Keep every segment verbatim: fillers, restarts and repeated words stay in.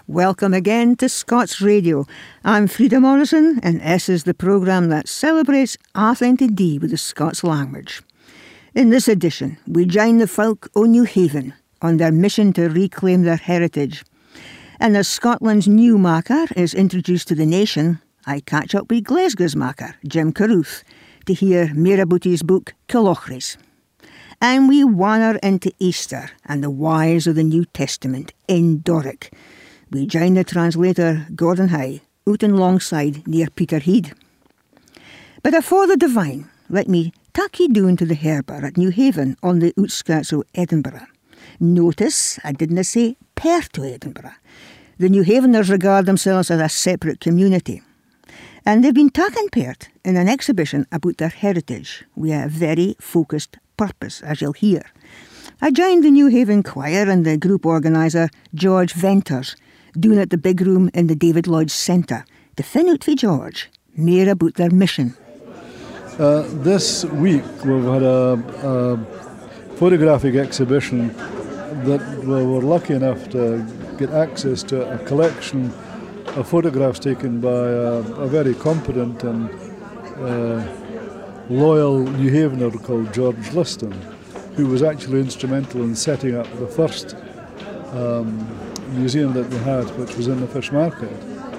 Welcome again to Scots Radio. I'm Frida Morrison, and this is the programme that celebrates authentic Dee with the Scots language. In this edition, we join the folk o' New Haven on their mission to reclaim their heritage. And as Scotland's new Makar is introduced to the nation, I catch up with Glasgow's Makar, Jim Carruth, to hear mair about his book, Killochrays. And we wander into Easter and the wise of the New Testament in Doric. We join the translator Gordon High out in Longside near Peterhead. But afore the divine, let me take you down to the harbour at New Haven on the outskirts of Edinburgh. Notice I didn't say Perth to Edinburgh. The New Haveners regard themselves as a separate community. And they've been taken part in an exhibition about their heritage with a very focused purpose, as you'll hear. I joined the New Haven Choir and the group organiser, George Venters, down at the big room in the David Lloyd Centre, to find out for George more about their mission. Uh, this week we've had a, a photographic exhibition that we were lucky enough to get access to a collection of photographs taken by a, a very competent and uh, loyal New Havener called George Liston, who was actually instrumental in setting up the first um, museum that we had, which was in the Fish Market.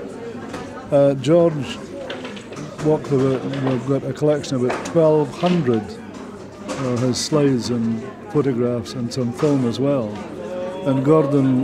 Uh, George walked about, we've got a collection of about twelve hundred of his slides and photographs and some film as well. And Gordon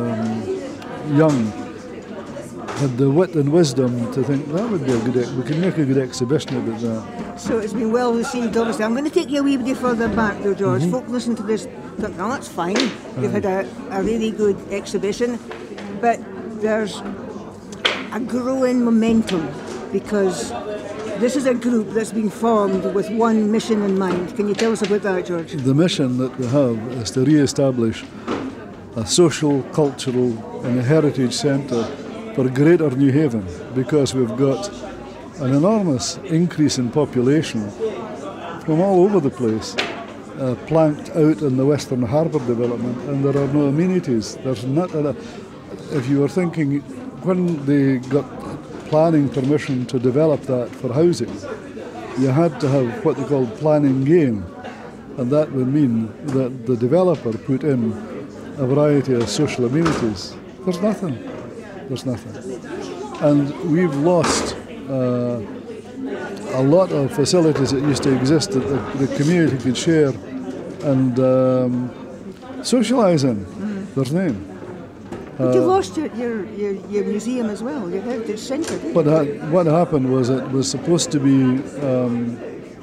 um, Young had the wit and wisdom to think that would be a good, ex- we can make a good exhibition about that. So it's been well received, obviously. I'm going to take you a wee bit further back though, George. Mm-hmm. Folk listen to this, think, oh, that's fine. You've had a, a really good exhibition. But there's a growing momentum because this is a group that's been formed with one mission in mind. Can you tell us about that, George? The mission that we have is to re-establish a social, cultural and a heritage centre for Greater New Haven, because we've got an enormous increase in population from all over the place, uh, planked out in the Western Harbour development, and there are no amenities. There's not a, if you were thinking, when they got planning permission to develop that for housing, you had to have what they called planning gain, and that would mean that the developer put in a variety of social amenities. There's nothing. There's nothing. And we've lost uh, a lot of facilities that used to exist that the, the community could share and um, socialise in. Mm. There's name. But you lost your, your, your, your museum as well, your heritage centre, didn't what you? Ha- what happened was it was supposed to be um,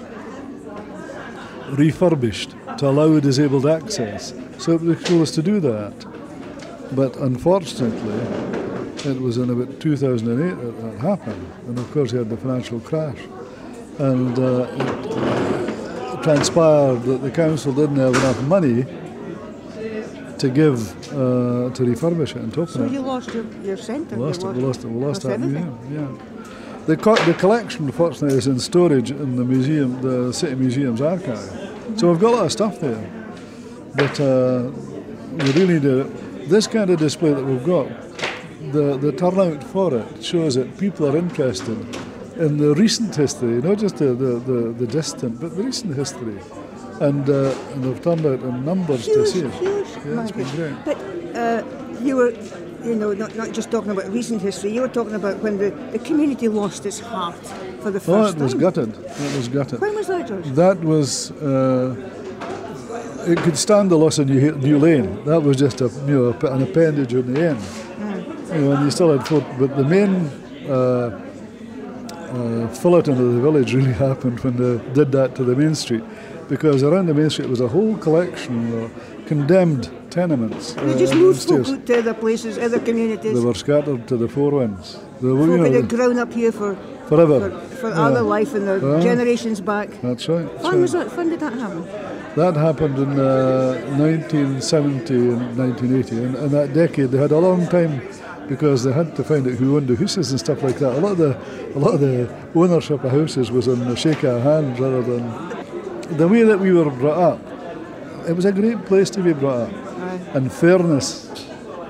refurbished to allow disabled access. So it was supposed to do that. But unfortunately, it was in about two thousand eight that that happened. And of course, you had the financial crash. And uh, it transpired that the council didn't have enough money to give, uh, to refurbish it and to open so it. So you lost your, your centre? We lost it, we lost it, we lost that everything. museum, yeah. The, co- the collection, fortunately, is in storage in the museum, the City Museum's archive. Mm-hmm. So we've got a lot of stuff there. But uh, we really do, this kind of display that we've got, the, the turnout for it shows that people are interested in the recent history, not just the, the, the, the distant, but the recent history. And, uh, and they've turned out in numbers huge, to see it. Huge, yeah, it's been great. But uh, you were, you know, not, not just talking about recent history, you were talking about when the, the community lost its heart for the first time. Oh, it was time. gutted. It was gutted. When was that, George? That was, uh, it could stand the loss of New, New Lane. That was just a, you know, an appendage in the end. Mm. You know, and you still had foot, but the main uh, uh, fillet into the village really happened when they did that to the main street. Because around the main street was a whole collection of condemned tenements. They uh, just moved folk out to other places, other communities. They were scattered to the four winds. They folk you know, had grown up here for forever, for, for yeah. all their life and their yeah. generations back. That's right. That's when right. was that? When did that happen? That happened in uh, nineteen seventy and nineteen eighty. And in that decade, they had a long time because they had to find out who owned the houses and stuff like that. A lot of the, a lot of the ownership of houses was on the shake of hands rather than. The way that we were brought up, it was a great place to be brought up. Aye. And fairness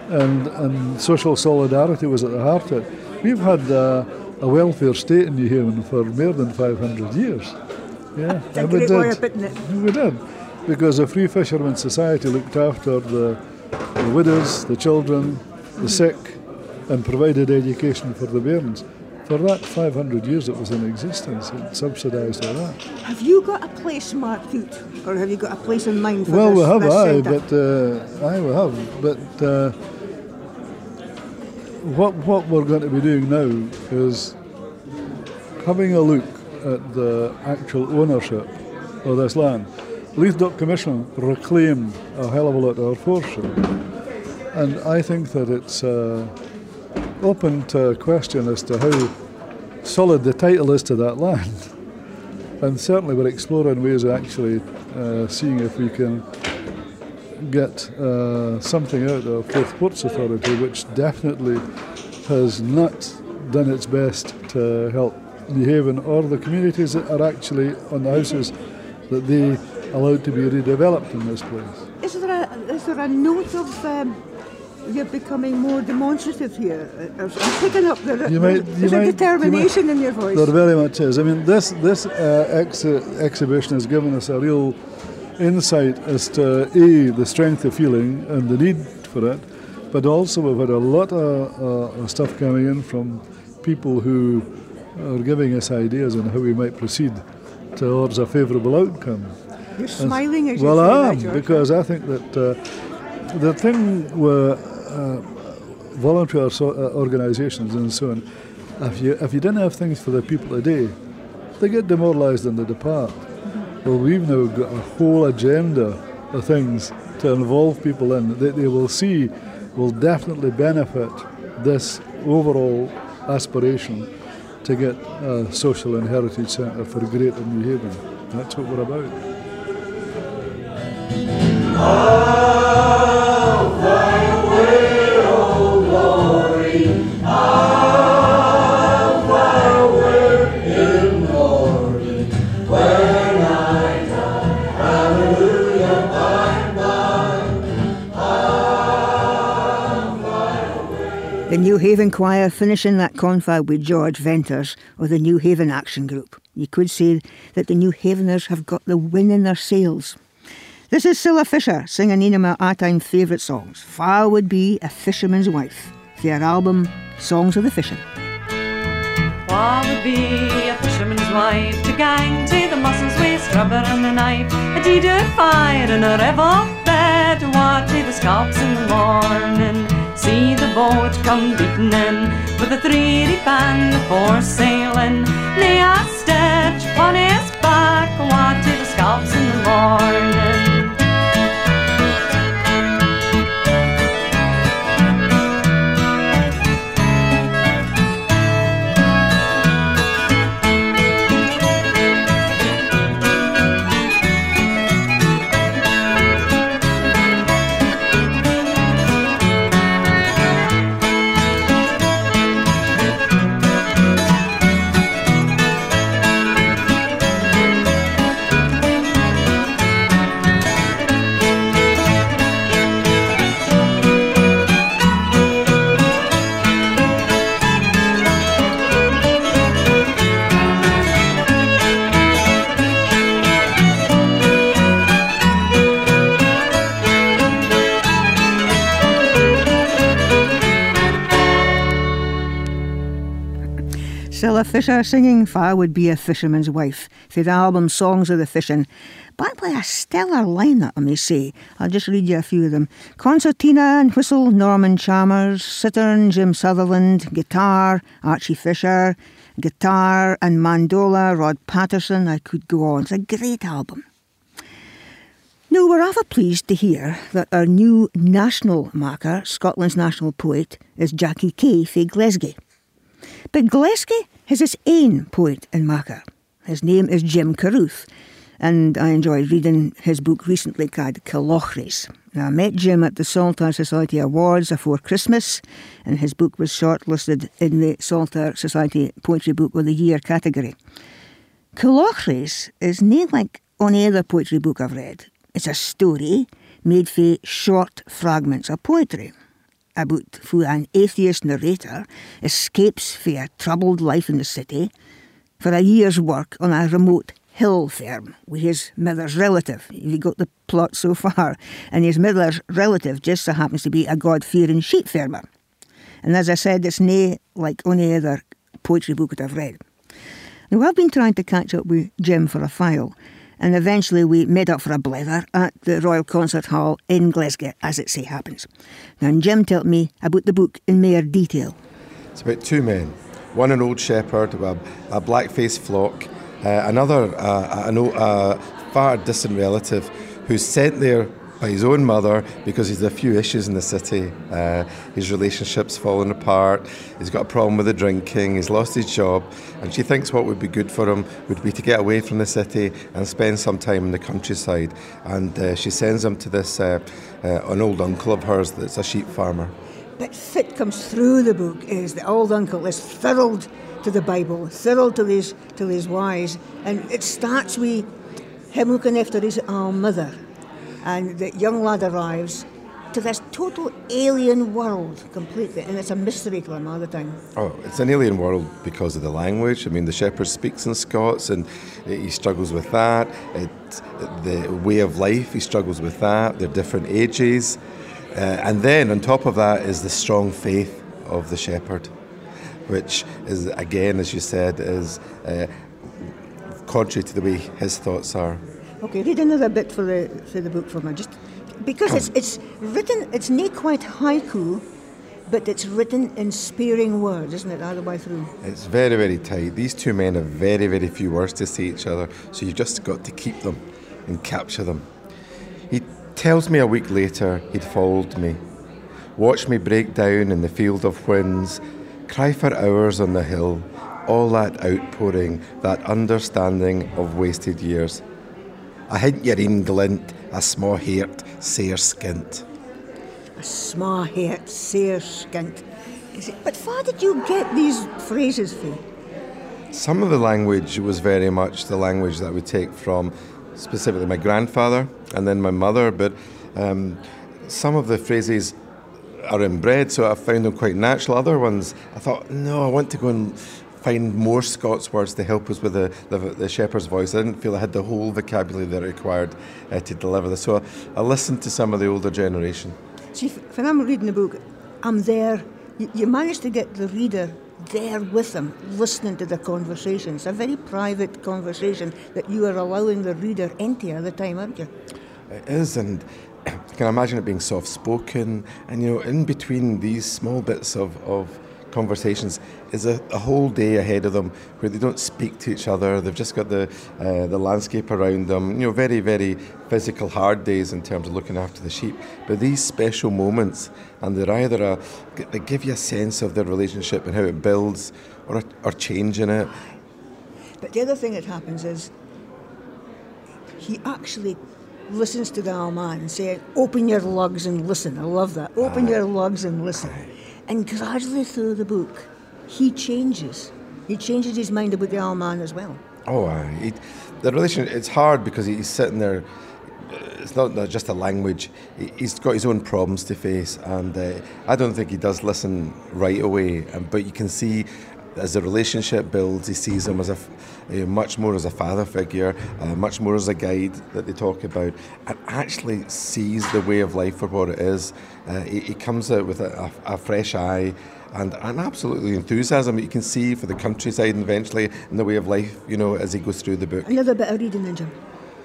and, and social solidarity was at the heart of it. We've had uh, a welfare state in New Haven for more than five hundred years. Yeah, That's a great way of putting it. We did, because the Free Fishermen's Society looked after the, the widows, the children, the sick, and provided education for the bairns. For that five hundred years it was in existence, it subsidised all that. Have you got a place marked out, or have you got a place in mind for well, this? Well, we have, this aye, centre? but uh, aye, we have. But uh, what what we're going to be doing now is having a look at the actual ownership of this land. Leith-Duck Commission reclaimed a hell of a lot of our forestry, and I think that it's uh, open to question as to how solid the title is to that land. And certainly we're exploring ways of actually uh, seeing if we can get uh, something out of Firth Ports Authority, which definitely has not done its best to help New Haven or the communities that are actually on the houses that they allowed to be redeveloped in this place. Is there a, is there a note of um, you're becoming more demonstrative here? I'm picking up the, you might, there's you a might, determination might, in your voice. There very much is. I mean, this this uh, ex- exhibition has given us a real insight as to A, the strength of feeling and the need for it, but also we've had a lot of uh, stuff coming in from people who are giving us ideas on how we might proceed towards a favourable outcome. You're smiling as you well, say I am, that, George. because I think that uh, the thing with uh, voluntary or- organisations and so on, if you if you didn't have things for the people today, they get demoralised and they depart. Mm-hmm. Well, we've now got a whole agenda of things to involve people in that they will see will definitely benefit this overall aspiration to get a social and heritage centre for Greater New Haven. That's what we're about. I'll fly away, oh glory. I'll fly away in glory. When I die, hallelujah, by and by. I'll fly away. The New Haven Choir finishing that confab with George Venters of the New Haven Action Group. You could say that the New Haveners have got the wind in their sails. This is Cilla Fisher singing one of my all-time favourite songs, Far Would Be a Fisherman's Wife, their album Songs of the Fishing. Far would be a fisherman's wife to gang to the mussels with scrubber and a knife, a deed of fire in a river bed, to water the scalps in the morning, see the boat come beating in with a three-reef and the foresail in, lay a stitch on his back, water the scalps in the morning. Cilla Fisher singing Far Would Be a Fisherman's Wife for the album Songs of the Fishing, backed by a stellar lineup, I may say. I'll just read you a few of them. Concertina and whistle, Norman Chalmers. Cittern, Jim Sutherland. Guitar, Archie Fisher. Guitar and mandola, Rod Patterson. I could go on. It's a great album. Now, we're rather pleased to hear that our new national marker, Scotland's national poet, is Jackie Kay fae Glasgow. But Glasgow has its own poet and marker. His name is Jim Carruth, and I enjoyed reading his book recently called Killochrays. Now, I met Jim at the Saltire Society Awards afore Christmas, and his book was shortlisted in the Saltire Society Poetry Book of the Year category. Killochrays is nae like any other poetry book I've read. It's a story made for short fragments of poetry. about how an atheist narrator escapes from a troubled life in the city for a year's work on a remote hill farm with his mother's relative. You got the plot so far. And his mother's relative just so happens to be a God-fearing sheep farmer. And as I said, it's nae like any other poetry book that I've read. Now, I've been trying to catch up with Jim for a while, and eventually we made up for a blether at the Royal Concert Hall in Glasgow, as it say happens. Now, and Jim told me about the book in more detail. It's about two men, one an old shepherd with a, a black-faced flock, uh, another uh, an, a far distant relative who's sent there by his own mother because he's a few issues in the city. Uh, his relationship's fallen apart, he's got a problem with the drinking, he's lost his job, and she thinks what would be good for him would be to get away from the city and spend some time in the countryside. And uh, she sends him to this uh, uh, an old uncle of hers that's a sheep farmer. But fit comes through the book is the old uncle is thrilled to the Bible, thrilled to his, to his wise, and it starts with him looking after his own mother. And the young lad arrives to this total alien world completely, and it's a mystery to him all the time. Oh, it's an alien world because of the language. I mean, the shepherd speaks in Scots, and he struggles with that. It, the way of life, he struggles with that. They're different ages. Uh, and then, on top of that, is the strong faith of the shepherd, which is, again, as you said, is uh, contrary to the way his thoughts are. Okay, read another bit for the for the book for me, just because it's it's written. It's not quite haiku, but it's written in sparing words, isn't it, all the way through? It's very, very tight. These two men have very, very few words to say each other, so you've just got to keep them and capture them. He tells me a week later he'd followed me, watched me break down in the field of winds, cry for hours on the hill, all that outpouring, that understanding of wasted years. I hint your een glint, a sma heart, sair skint. A sma heart, sair skint. Is it, but where did you get these phrases from? Some of the language was very much the language that I would take from specifically my grandfather and then my mother, but um, some of the phrases are inbred, so I found them quite natural. Other ones, I thought, no, I want to go and find more Scots words to help us with the, the, the shepherd's voice. I didn't feel I had the whole vocabulary that I required uh, to deliver this. So I, I listened to some of the older generation. See, when I'm reading the book, I'm there. You, you manage to get the reader there with them, listening to the conversation. It's a very private conversation that you are allowing the reader into all the time, aren't you? It is, and I can imagine it being soft-spoken. And, you know, in between these small bits of, of conversations is a, a whole day ahead of them where they don't speak to each other. They've just got the uh, the landscape around them. You know, very, very physical, hard days in terms of looking after the sheep. But these special moments, and they're either a, they give you a sense of their relationship and how it builds, or a, or change in it. But the other thing that happens is he actually listens to the old man and says, "Open your lugs and listen." I love that. Open uh, your lugs and listen. Uh, And gradually through the book, he changes. He changes his mind about the old man as well. Oh, uh, he, the relation, it's hard because he's sitting there. It's not just a language. He's got his own problems to face, and uh, I don't think he does listen right away. Um, but you can see as the relationship builds, he sees him as a, uh, much more as a father figure, uh, much more as a guide that they talk about, and actually sees the way of life for what it is. Uh, he, he comes out with a, a, a fresh eye and an absolutely enthusiasm that you can see for the countryside and eventually in the way of life, you know, as he goes through the book. Another bit of reading then, Jim.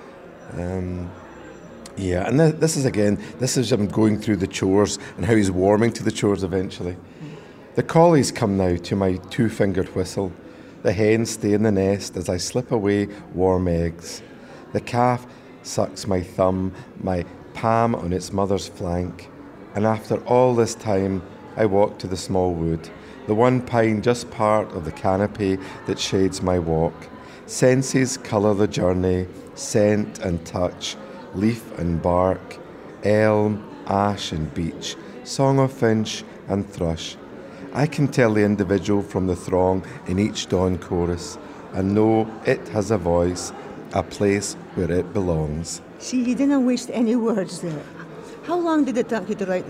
Um, yeah, and th- this is again, this is him going through the chores and how he's warming to the chores eventually. The collies come now to my two-fingered whistle. The hens stay in the nest as I slip away warm eggs. The calf sucks my thumb, my palm on its mother's flank. And after all this time, I walk to the small wood, the one pine just part of the canopy that shades my walk. Senses colour the journey, scent and touch, leaf and bark, elm, ash and beech, song of finch and thrush. I can tell the individual from the throng in each dawn chorus and know it has a voice, a place where it belongs. See, you didn't waste any words there. How long did it take you to write this?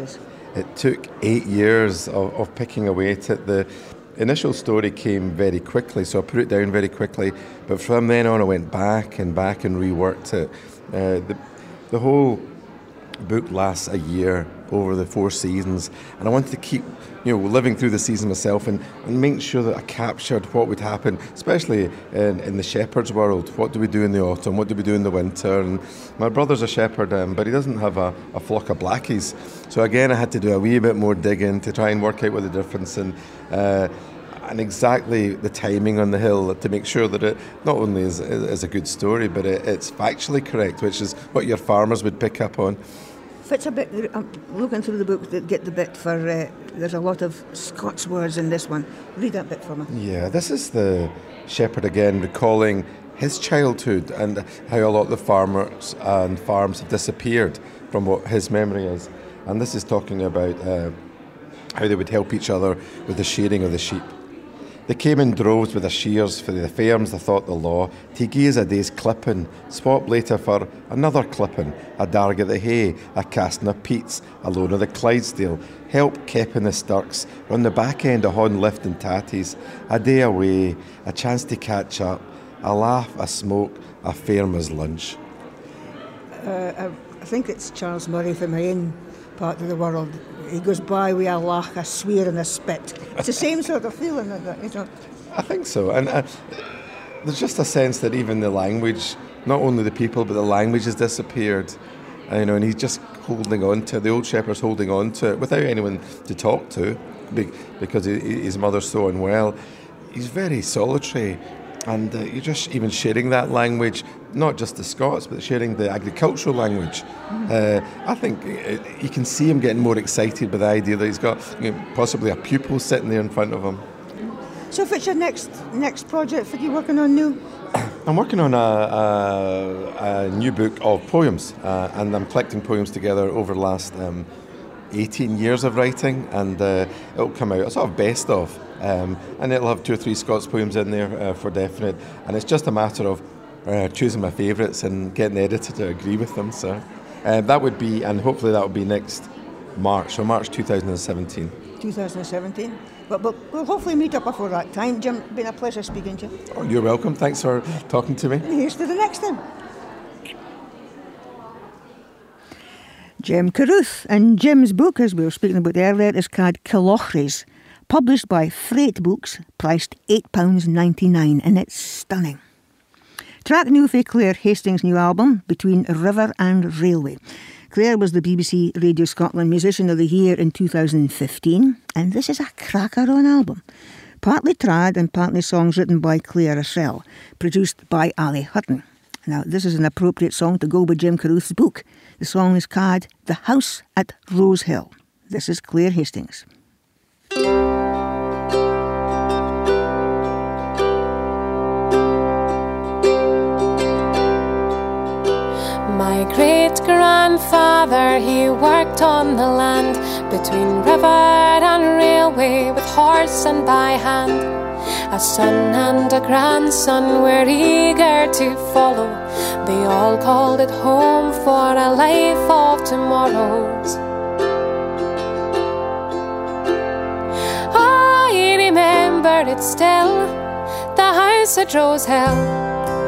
it took eight years of, of picking away at it. The initial story came very quickly, so I put it down very quickly. But from then on, I went back and back and reworked it. Uh, the, the whole book lasts a year over the four seasons, and I wanted to keep, you know, living through the season myself and, and make sure that I captured what would happen, especially in, in the shepherd's world. What do we do in the autumn? What do we do in the winter? And my brother's a shepherd, um, but he doesn't have a, a flock of blackies. So again, I had to do a wee bit more digging to try and work out what the difference and uh, and exactly the timing on the hill to make sure that it not only is, is a good story, but it, it's factually correct, which is what your farmers would pick up on. It's a bit, I'm looking through the book to get the bit for, uh, there's a lot of Scots words in this one. Read that bit for me. Yeah, this is the shepherd again recalling his childhood and how a lot of the farmers and farms have disappeared from what his memory is. And this is talking about uh, how they would help each other with the shearing of the sheep. They came in droves with their shears for the firms they thought the law, to gaze a day's clipping, swap later for another clipping, a darg of the hay, a casting of peats, a loan of the Clydesdale, help keeping the sturks, run the back end of horn lift and tatties, a day away, a chance to catch up, a laugh, a smoke, a farmer's lunch. Uh, I think it's Charles Murray from my own part of the world. He goes by with a laugh, a swear and a spit. It's the same sort of feeling, isn't it? You know? I think so. And uh, there's just a sense that even the language, not only the people, but the language has disappeared. Uh, you know, and he's just holding on to it. The old shepherd's holding on to it without anyone to talk to because he, his mother's so unwell. He's very solitary. And uh, you're just even sharing that language, not just the Scots, but sharing the agricultural language. Mm. Uh, I think it, you can see him getting more excited by the idea that he's got, you know, possibly a pupil sitting there in front of him. So what's your next next project that you're working on now? I'm working on a, a, a new book of poems, uh, and I'm collecting poems together over the last um, eighteen years of writing, and uh, it'll come out a sort of best of. Um, and it'll have two or three Scots poems in there uh, for definite, and it's just a matter of uh, choosing my favourites and getting the editor to agree with them. So uh, that would be, and hopefully that will be next March, so March twenty seventeen. twenty seventeen. But, but we'll hopefully meet up before that time. Jim, been a pleasure speaking to you. Oh, you're welcome. Thanks for talking to me. And here's to the next one. Jim Carruth, and Jim's book, as we were speaking about earlier, is called Killochrays, published by Freight Books, priced eight pounds ninety-nine, and it's stunning. Track new for Claire Hastings' new album, Between River and Railway. Claire was the B B C Radio Scotland Musician of the Year in two thousand fifteen, and this is a cracker-on album. Partly trad and partly songs written by Claire herself, produced by Ali Hutton. Now, this is an appropriate song to go with Jim Carruth's book. The song is called The House at Rose Hill. This is Claire Hastings. My great-grandfather, he worked on the land between river and railway with horse and by hand. A son and a grandson were eager to follow. They all called it home for a life of tomorrows. I remember it still, the house at Rose Hill.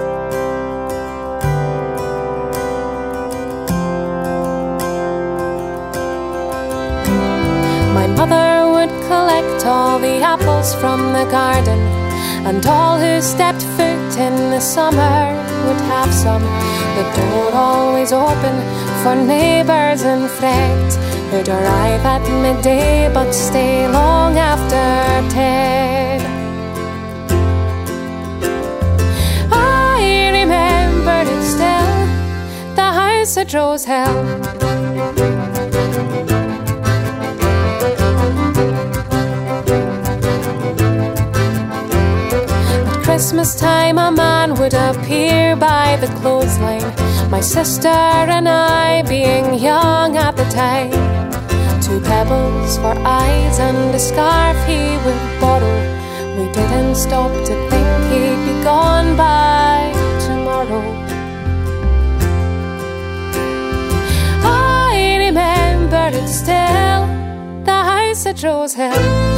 My mother would collect all the apples from the garden, and all who stepped foot in the summer would have some. The door always open for neighbours and friends who'd arrive at midday but stay long after ten. I remember it still, the house at Rose Hill. Christmas time a man would appear by the clothesline, my sister and I being young at the time. Two pebbles for eyes and a scarf he would borrow. We didn't stop to think he'd be gone by tomorrow. I remember it still, house at Rose Hill.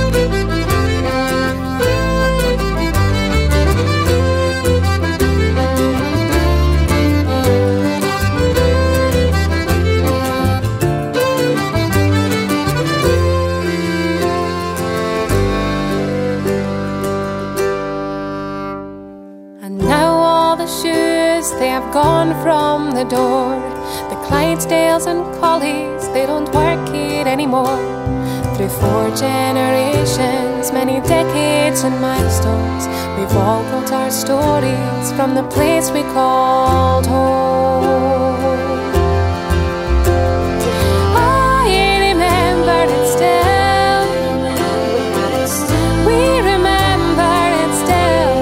They have gone from the door. The Clydesdales and Collies, they don't work here anymore. Through four generations, many decades and milestones, we've all got our stories from the place we called home. I remember it still. We remember it still.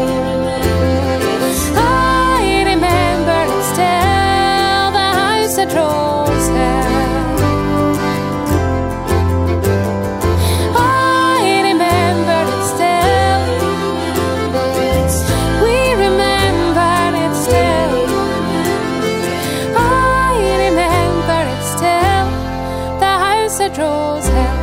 At Rose Hill. I remember it still. We remember it still. I remember it still. The house at Rose Hill.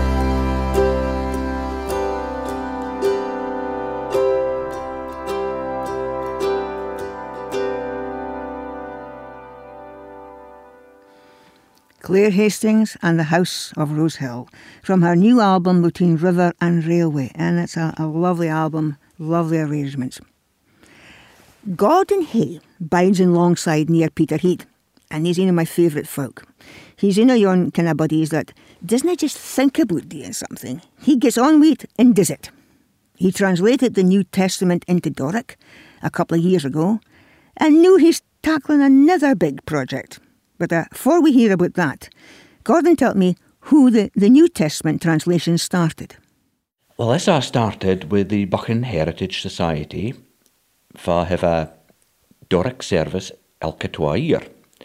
Claire Hastings and the House of Rose Hill from her new album Between River and Railway, and it's a, a lovely album, lovely arrangements. Gordon Hay bides in Longside near Peterhead, and he's one of my favourite folk. He's one of yon kind of buddies that doesn't just think about doing something, he gets on with it and does it. He translated the New Testament into Doric a couple of years ago, and now he's tackling another big project. But uh, before we hear about that, Gordon told me who the, the New Testament translation started. Well, this all started with the Buchan Heritage Society for have a Doric service elke twa year.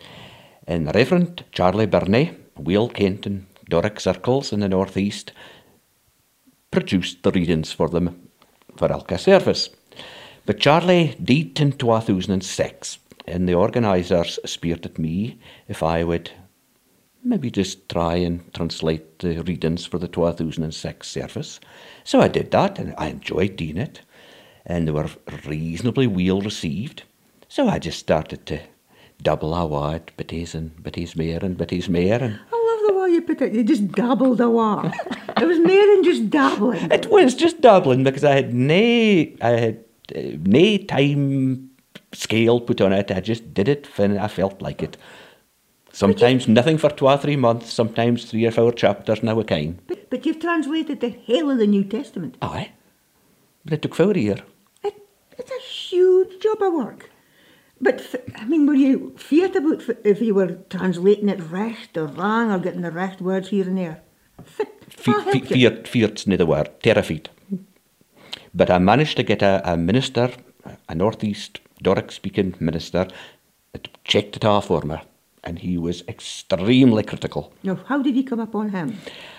And Reverend Charlie Burney, well kent in Doric circles in the northeast, produced the readings for them for elke service. But Charlie died in two thousand six. And the organisers spirited me if I would maybe just try and translate the readings for the two thousand six service. So I did that, and I enjoyed doing it, and they were reasonably well received. So I just started to double a word, bitties and bitties mair and bitties mair. And I love the way you put it, you just dabbled a while. It was more than just dabbling. It was just dabbling because I had nae, I had uh, nae time scale put on it. I just did it when I felt like it. Sometimes you, nothing for two or three months, sometimes three or four chapters now a kind. But, but you've translated the hell of the New Testament. Aye, but it took four a year. It, it's a huge job of work. But, I mean, were you feared about if you were translating it recht or wrong or getting the recht words here and there? Feared, feared's not the word, terrified. But I managed to get a, a minister, a northeast Doric-speaking minister, that checked it off for me, and he was extremely critical. Now, how did you come upon him?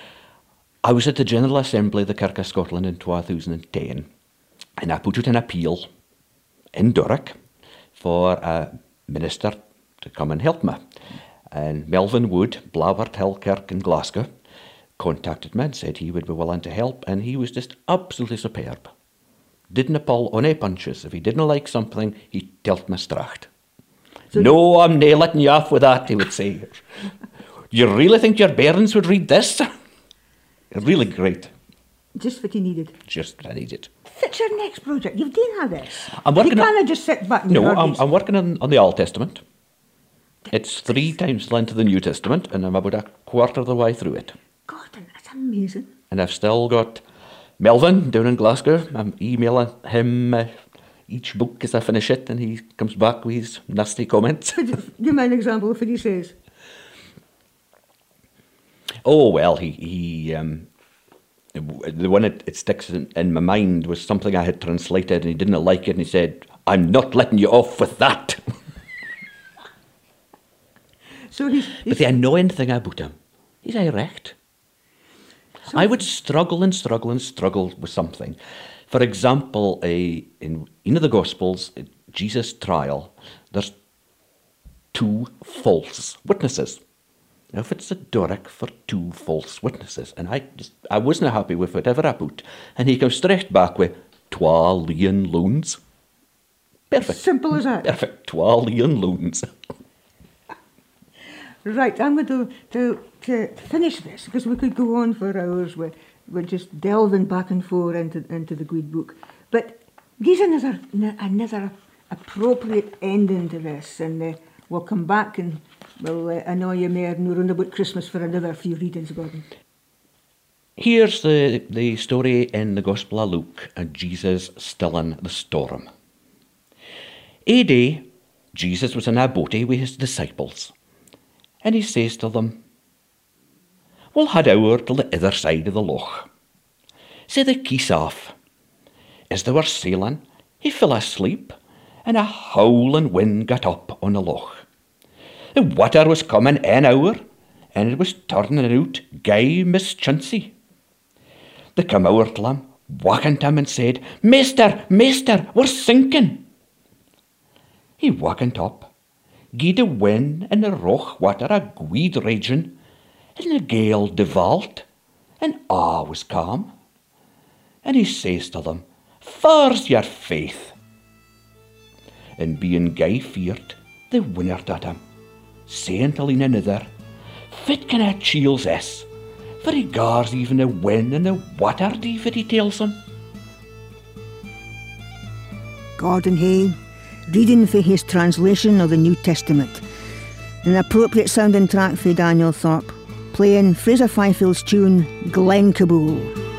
I was at the General Assembly of the Kirk of Scotland in two thousand ten, and I put out an appeal in Doric for a minister to come and help me. And Melvin Wood, Blawart Hill Kirk in Glasgow, contacted me and said he would be willing to help, and he was just absolutely superb. Didn't pull on any punches. If he didn't like something, he told me stracht. So no, I'm nae letting you off with that, he would say. You really think your bairns would read this? Really great. Just what you needed. Just what I needed. What's your next project? You've done all this. I'm working you can't on, just sit back and No, I'm, I'm working on, on the Old Testament. It's three times the length of the New Testament, and I'm about a quarter of the way through it. God, that's amazing. And I've still got Melvin down in Glasgow. I'm emailing him uh, each book as I finish it, and he comes back with his nasty comments. Give me an example of what he says. Oh, well, he... he um, the one that it sticks in, in my mind was something I had translated, and he didn't like it, and he said, I'm not letting you off with that. So he's, he's... But the annoying thing about him, he's irate. So I would struggle and struggle and struggle with something. For example, a, in one of the Gospels, Jesus' trial, there's two false witnesses. Now, if it's a Doric for two false witnesses, and I just, I wasn't happy with whatever I put, and he comes straight back with twa leon loans. Perfect. Simple as that. Perfect. Twa leon loans. Right, I'm going to, to, to finish this, because we could go on for hours with, with just delving back and forth into, into the good book. But give another, another appropriate ending to this, and uh, we'll come back and we'll uh, annoy you more and round about Christmas for another few readings, Gordon. Here's the, the story in the Gospel of Luke of Jesus stilling the storm. A day, Jesus was in a boatie with his disciples, and he says to them, "We'll head over to the other side of the loch." So they keys off. As they were sailing, he fell asleep, and a howling wind got up on the loch. The water was coming in over, and it was turning out gay mischancy. They come over to him, wakened him and said, "Master, Master, we're sinking." He wakened up, gied the wind and the roch water a gweed raging, and the gale devolved, and all was calm. And he says to them, "Far's your faith?" And being gay feared, they wondered at him, saying to one another, "Fit can a chiel's is, for he gars even the wind and the water die for he tells him." Gordon Hay, reading for his translation of the New Testament. An appropriate sounding track for Daniel Thorpe, playing Fraser Fyfield's tune, Glen Kabul.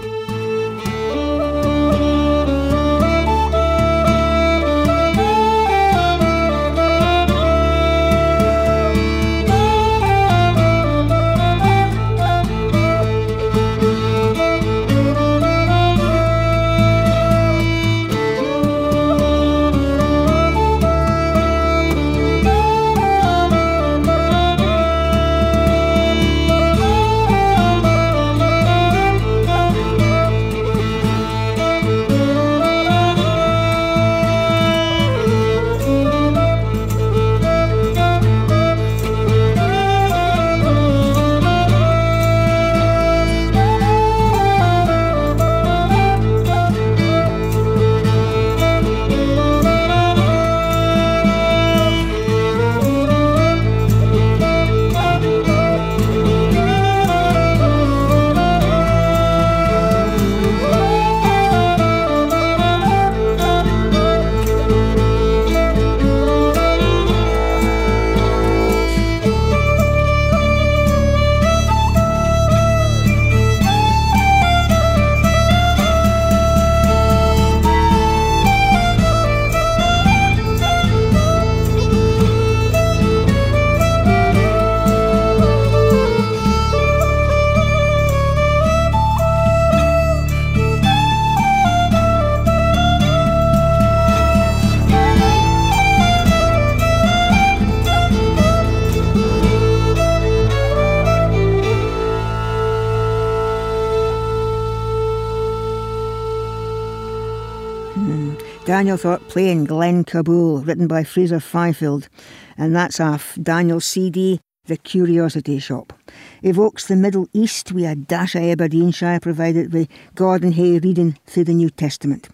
Daniel Thorpe playing Glen Kabul, written by Fraser Fyfield, and that's off Daniel's C D, The Curiosity Shop. Evokes the Middle East with a dash of Aberdeenshire, provided by Gordon Hay reading through the New Testament.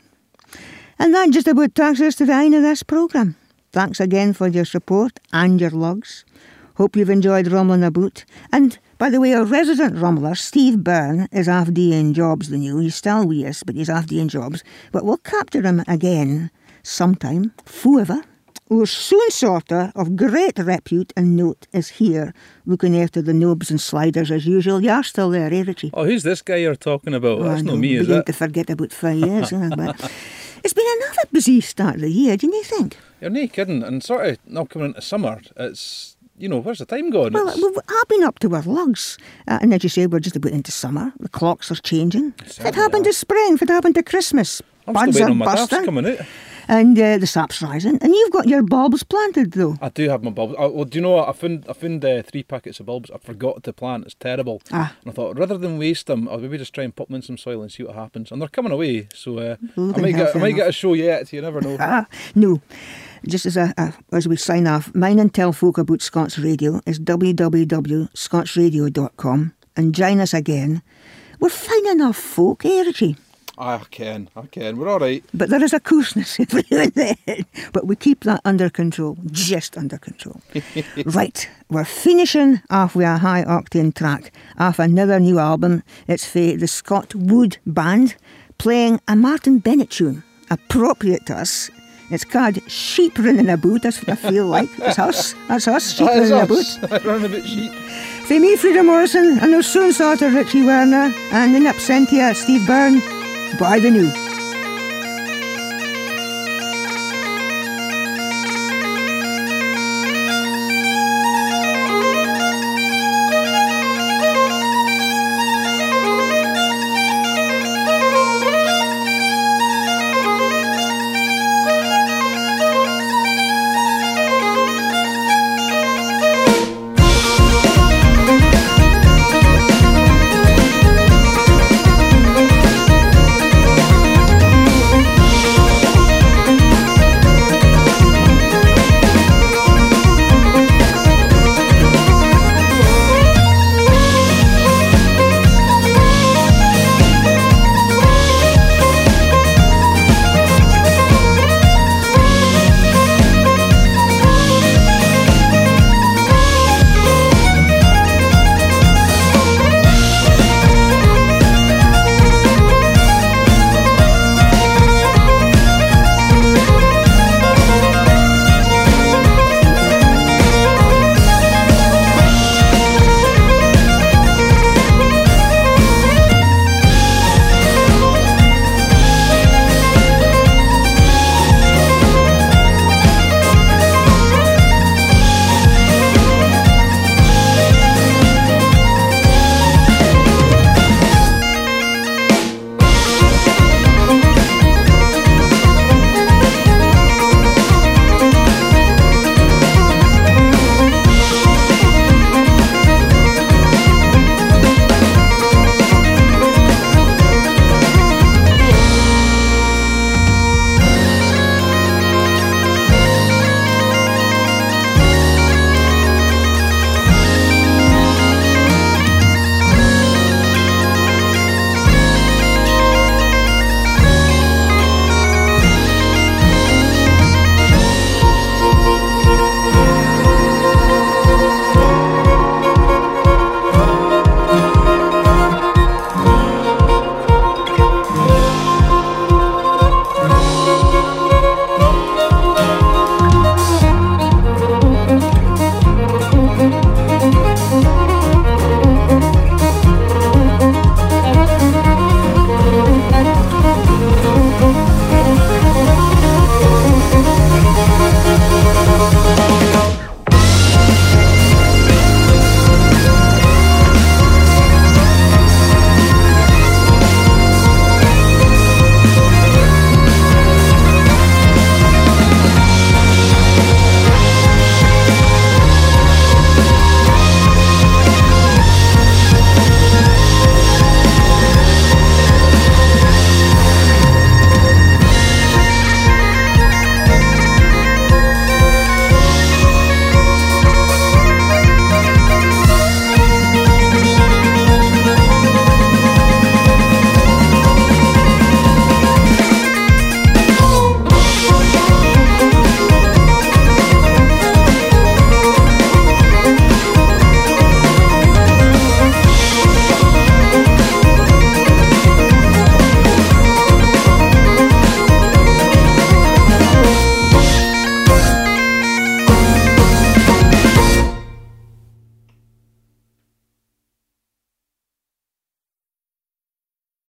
And that just about takes us to the end of this programme. Thanks again for your support and your logs. Hope you've enjoyed rumbling about. And, by the way, our resident rumbler, Steve Byrne, is off doing jobs the new. He's still with us, but he's off doing jobs. But we'll capture him again sometime, forever. Our soon sorter of great repute and note is here, looking after the knobs and sliders as usual. You're still there, eh, Richie? Oh, who's this guy you're talking about? Oh, That's I not know, me, is beginning it? to forget about five years. eh, but it's been another busy start of the year, didn't you think? You're no kidding. And sort of now coming into summer, it's, you know, where's the time going? Well, It's- we've I've been up to our lugs. Uh, and as you say, we're just about into summer. The clocks are changing. If it Certainly happened are. to spring, if it happened to Christmas, I'm buds still are waiting on my daffs busting. coming out. And uh, the sap's rising. And you've got your bulbs planted, though. I do have my bulbs. Oh, well, do you know what? I found I found uh, three packets of bulbs I forgot to plant. It's terrible. Ah. And I thought rather than waste them, I'll maybe just try and put them in some soil and see what happens. And they're coming away, so uh, I Looking might get I healthy might get enough. a show yet. You never know. Ah, no. just as a, a as we sign off, mine and tell folk about Scots Radio is w w w dot scots radio dot com, and join us again. We're fine enough folk, eh, Richie? I can, I can. We're all right. But there is a coarseness every now and then. But we keep that under control, just under control. Right, we're finishing off with a high octane track off another new album. It's for the Scott Wood Band, playing a Martin Bennett tune, appropriate to us. It's called Sheep Running About, that's what I feel like. It's us, that's us, sheep running about. Running about sheep. For me, Frida Morrison, and our soon sorter Richie Werner, and in absentia, Steve Byrne, by the new.